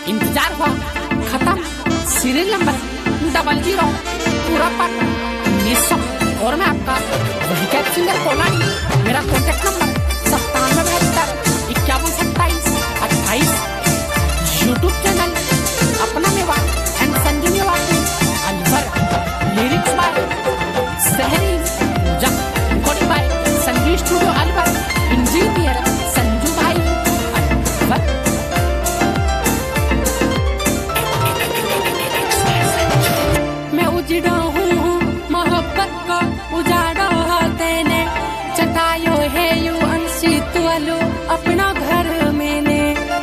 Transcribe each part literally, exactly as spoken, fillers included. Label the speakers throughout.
Speaker 1: इंतजार हुआ खत्म। सीरियल नंबर डबल जीरो पूरा पार्ट उन्नीस सौ। और मैं आपका वही कैब सिंगर कोलानी। मेरा कॉन्टेक्ट नंबर सत्तानवे बहत्तर इक्यावन सत्ताईस अट्ठाईस। यूट्यूब चैनल अपना मेवा एंड संजू मेवा अलवर। लिरिक्स बाय सहरी जब recording by Sangeet studio Alwar. Engineer Sanju भाई अलवर। मैं उजड़ा हूँ मोहब्बत को उजाड़ा तेने चटायो है यू अंशी तुअलो अपना घर मैंने।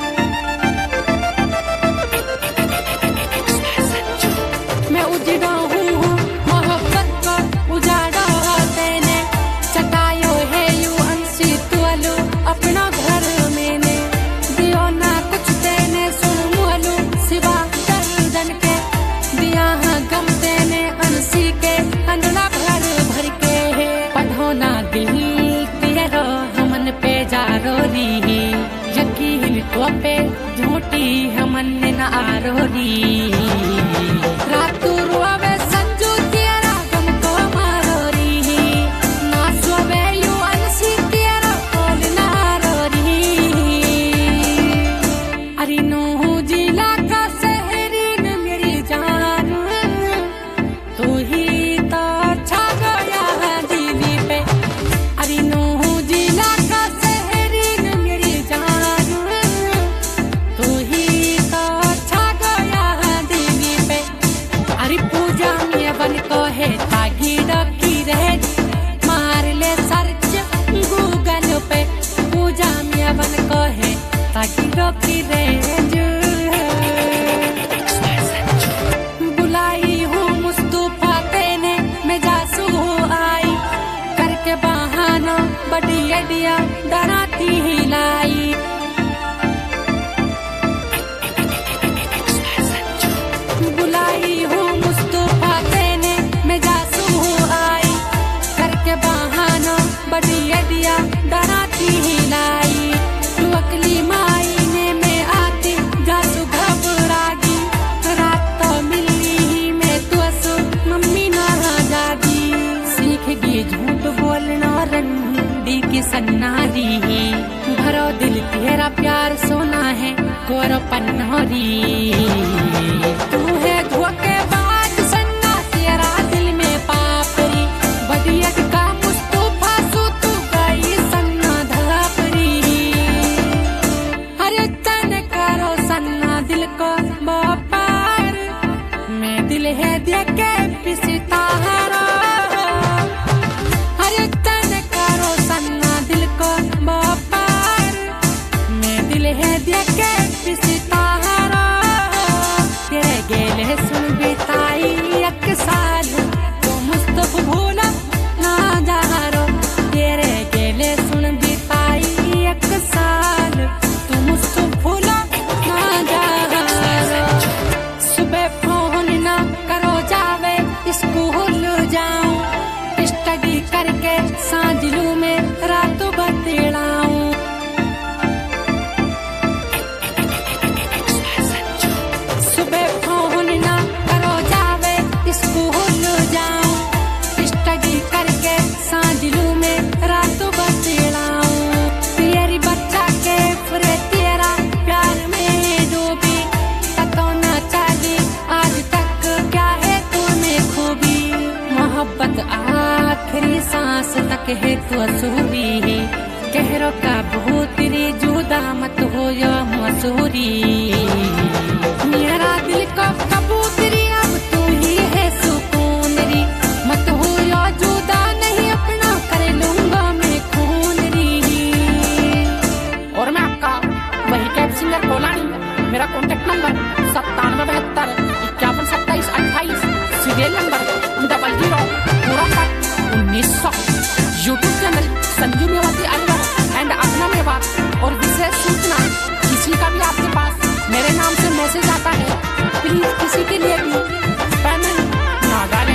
Speaker 1: मैं उजड़ा हूँ मोहब्बत को उजाड़ा तेने चटायो है यू अंशी तुअलो अपना घर मैंने। दियो ना कुछ तेने सुन मुअलो सिवा दर्दन के दिया हाँ गम तेने अंशी के अंदला भर भर के है। पढ़ो ना दिल तेरा हमन पे जारो री यकीन तो पे झूठी हमन न आरो री। रातू रुआवे संजू तेरा गम को मारो री ना सोवे यू अंशी तेरा कोल ना रो री। अरे नो जिला का शहरी न मेरी जान तू ही तो छा गया दिली पे। अरे नो जिला का शहरी न मेरी जान तू ही तो छा गया दिली पे। अरे पूजा में बन को है तागी डकी रहे मार ले सर्च गूगल पे। पूजा में बन को है तागी डकी रहे बुलाई हूँ मुस्तफा तेने मैं जासू आई करके बहाना बड़ी अडिया डराती ही लाई। बुलाई हूँ मुस्तफा तेने मैं जासू आई करके बहाना बड़ी अडिया डराती ही लाई। तू अकली मायने में आती जासू घबरागी रात तो मिली ही मैं तू असु मम्मी ना जागी। सीखेगी झूठ बोलना रंडी की सन्नारी भरो दिल तेरा प्यार सोना है गोर पन्नौरी। तू है धोखेबाज सन्ना तेरा दिल में पापरी बदियत का मुस्तफा सु तू गई सन्ना धापरी। अरे तन करो सन्ना दिल को बापार मैं दिल है देखे पिसता हरा। अरे तन करो सन्ना दिल को बापार मैं दिल है देखे पिसता हरा। तेरे गेले सुन बिताई एक साल तो मुस्तफा भूला ना जारो। तेरे गेले सुन बिताई एक साल तू मुस्तफा भूला ना जारो। सुबह फोन ना करो जावे स्कूल जाऊं स्टडी करके सांझलू में रात बतलाऊं। सुबह फोन ना करो जावे स्कूल जाऊं स्टडी करके सांझलू में रात बतलाऊं। तेरी बच्चा के फरे तेरा प्यार में डूबी पता ना चली आज तक क्या है तुम्हें खूबी। मोहब्बत आखिरी सांस तक है तो असूरी कहरो का बहुत तेरी जुदा मत हो या मसूरी। मेरा दिल का कबूतरी अब तू ही है सुकून री मत हो या जुदा नहीं अपना कर लूंगा मैं खून री। और मैं आपका वही कैब सिंगर कोलानी। मेरा कॉन्टेक्ट नंबर सत्तानवे बहत्तर इक्यावन सत्ताईस अट्ठाईस। सीरियल नंबर डबल जीरो पूरा पार्ट उन्नीस सौ। YouTube channel Sanju Mewati Alwar and अपना मेवा। और विशेष सूचना किसी का भी आपके पास मेरे नाम से मैसेज आता है प्लीज किसी के लिए भी पेमेंट ना डालें।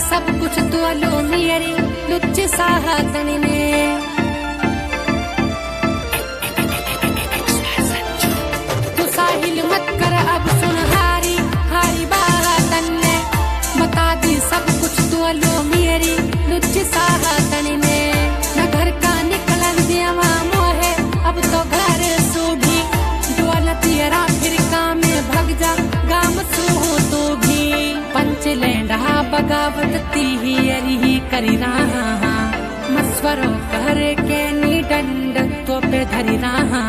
Speaker 1: सब कुछ तो लो मेरी लुच्ची साहतनी ने तू साहिल मत कर अब सुन हारी हारी बातन ने बता दी सब कुछ तो लो मेरी लुच्ची साहतनी ने न घर का निकलन दिया मोहे अब तो घर सूढ़ी दौलत यरा फिर काम में भग जा गाम सू तो भी पंच लेंडा बगावत ती ही करी रहा मस्वरो कर के नी डंड तो पे धरी रहा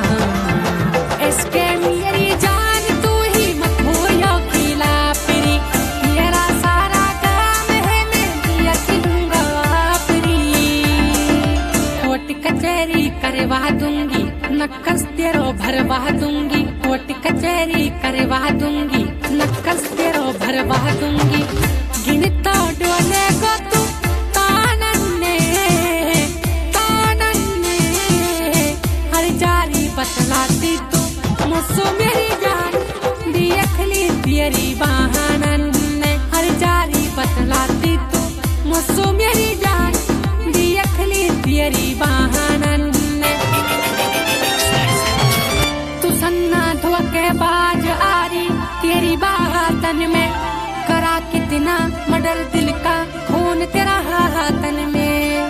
Speaker 1: इसके मेरी जान तू ही मत हो यो खिला पिरी मेरा सारा काम है मैं दिया खिलूंगा पिरी कोट कचहरी करवा दूंगी नक्कस तेरो भरवा दूंगी कोट कचहरी करवा दूंगी नक्कस तेरो भरवा दूंगी गिनता डोले को तू तानन ने तानन ने हर जारी बतलाती तू मुझसे मेरी जान दियखली तेरी बहानन ने हर जारी बतलाती तू मुझसे मेरी जान दियखली तेरी बहानन ने तू सन्ना धोखे बाज आरी तेरी बातन में करा कितना मडर दिल का खून तेरा हाथन में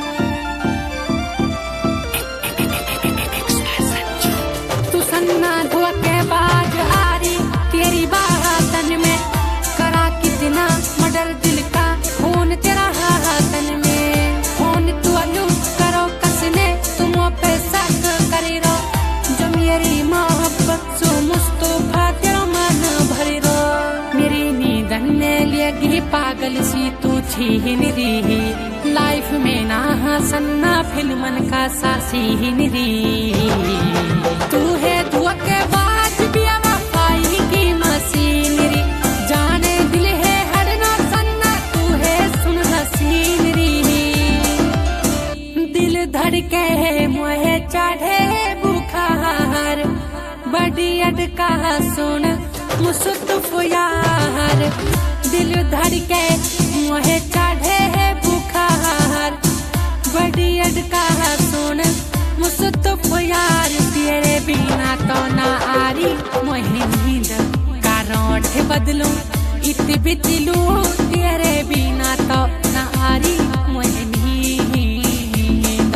Speaker 1: तू सन्ना धोखे बाज आरी तेरी बातन में करा कितना मडर दिल का खून तेरा हाथन में खून तू अलू करो कसने तुम पे शक करे रो जो मेरी मोहब्बत सो मुस्तफा तेरा मन भरे रो मेरी नींदन ने लेगी पागल सी तू छीन रही लाइफ में ना हंसना फिल्मन का सासीन रही तू है धोखे बाज भी वफाई की मशीनरी जाने दिल है हरना सन्ना तू है सुन हसीन रही दिल धड़के है मोहे चढ़े बुखार बड़ी अटका सुन मुस्तफ यार दिल धड़के मोहे चढ़े है बुखार बड़ी अटका सुन मुस्तफ यार तेरे बिना तो ना आरी मोहे नींद का रोठ बदलूं इत बिचलू तेरे बिना तो ना आरी मोहे नींद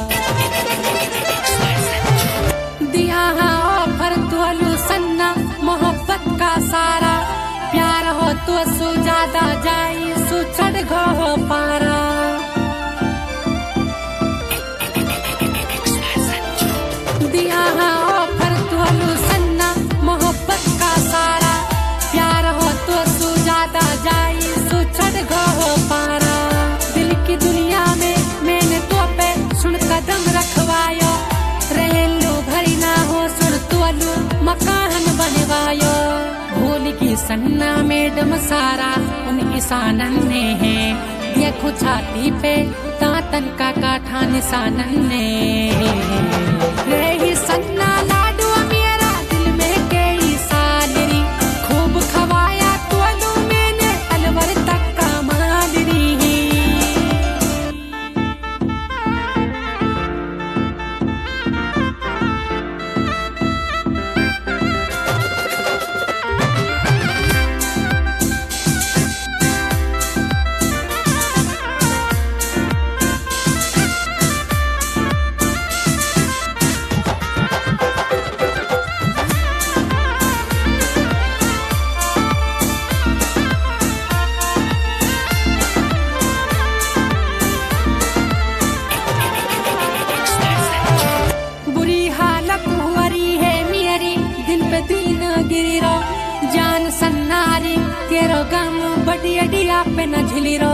Speaker 1: दिया ऑफर तोलू सन्ना मोहब्बत का सारा प्यार हो तो सो ज्यादा जाई सो चढ़ गो पारा दिया ऑफर तोलू सन्ना मोहब्बत का सारा प्यार हो तो सो ज्यादा जाई सो चढ़ गो पारा दिल की दुनिया में मैंने तो पे सुन कदम रखवायो रेलो भरी ना हो सुन तोलू मकान बनवायो भूल की सन्ना मैडम सारा उन ईसानन ने है देखो छाती पे दांतन का काठा निशानन ने रही सन्ना लाडू मेरा दिल में कई सालरी खूब खवाया तोलू मैंने अलवर तक का मालरी अडिया पे न झिली रो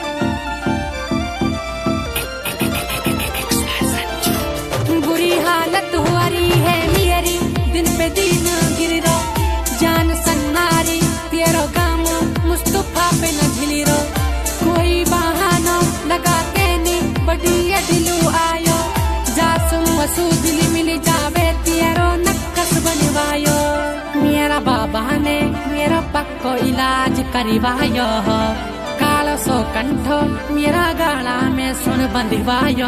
Speaker 1: बुरी हालत हो रही है मेरी दिन पे दिन गिरी रो जान सन्नारी तेरो गाम मुस्तफा पे न झिली रो कोई बहाना लगा के नी बड़ी दिलू आयो जासू वसू दिल मिल जावे तेरो नक्कस बनवायो मेरा बाबा ने मेरा पक्को इलाज करवायो काल सो कंठ मेरा गाला में सुन बंधवायो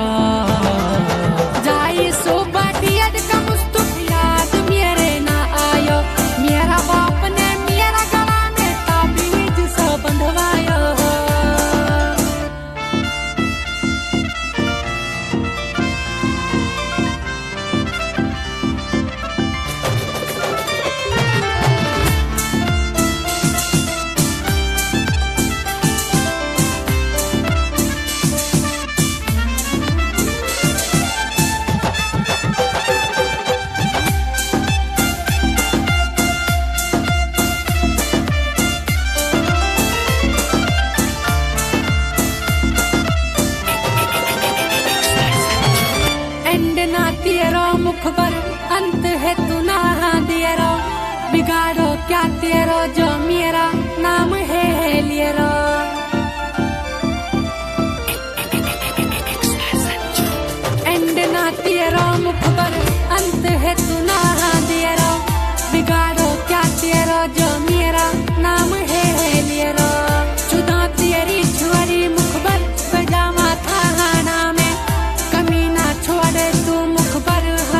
Speaker 1: जाई सो बाटियड का मुस्तुफ याद मेरे ना आयो मेरा बाप ने मेरा गला में ताबीज सो बंधवायो मुखबर अंत है तू ना दियरो बिगाड़ो क्या तेरो जो मेरा नाम है लियरो एंड ना तेरो मुखबर अंत है तू ना दियरो बिगाड़ो क्या तेरो जो मेरा नाम है लियरो जुदा तेरी छुरी मुखबर पजामा था नाम कमी ना छोड़े तू मुखबर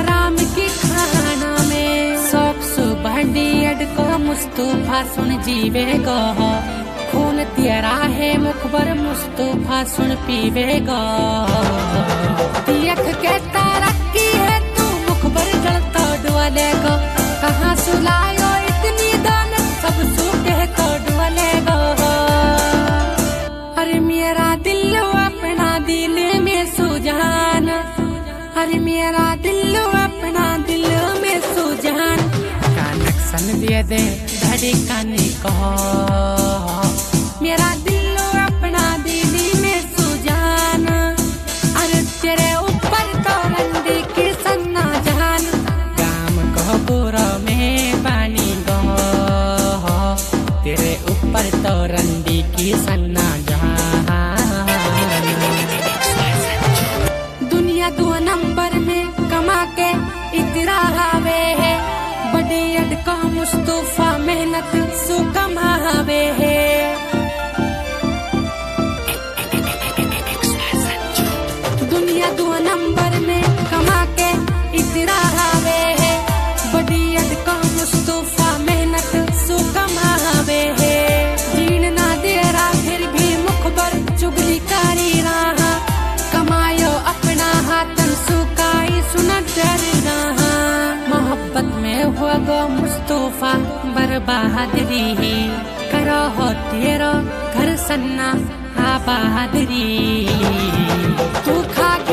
Speaker 1: को मुस्तफा सुन जीवेगा खून तेरा है मुखबर मुस्तफा सुन पीवेगा देख के तरक्की है तू मुखबर जलता डुलेगा कहाँ सुलायो इतनी दौलत सब सूखे तो डुलेगा अरे मेरा दिल अपना दिल में सुजान अरे मेरा दिल अपना दिल में सुजान सन दिए दे धड़ी कानी कहो मेरा दिल अपना दीदी में सुजान अरे तेरे ऊपर तो रंडी की सन्ना जहान काम कहो बुरा में पानी गो तेरे ऊपर तो रंडी की सन्ना जहान दुनिया दो नंबर में कमा के इतरा हावे है का मुस्तफा मेहनत सु कमावे है दुनिया दो नंबर में कमा के इतरा हावे है बड़ी का मुस्तफा मेहनत सु कमावे है जीण ना दे रहा फिर भी मुखबर चुगली कारी रहा कमायो अपना हाथन सुकाई सुना डर रहा मोहब्बत में हुआ गो मुस्तफा बर्बादरी करो हो तेरो घर सन्ना आबादरी तू खा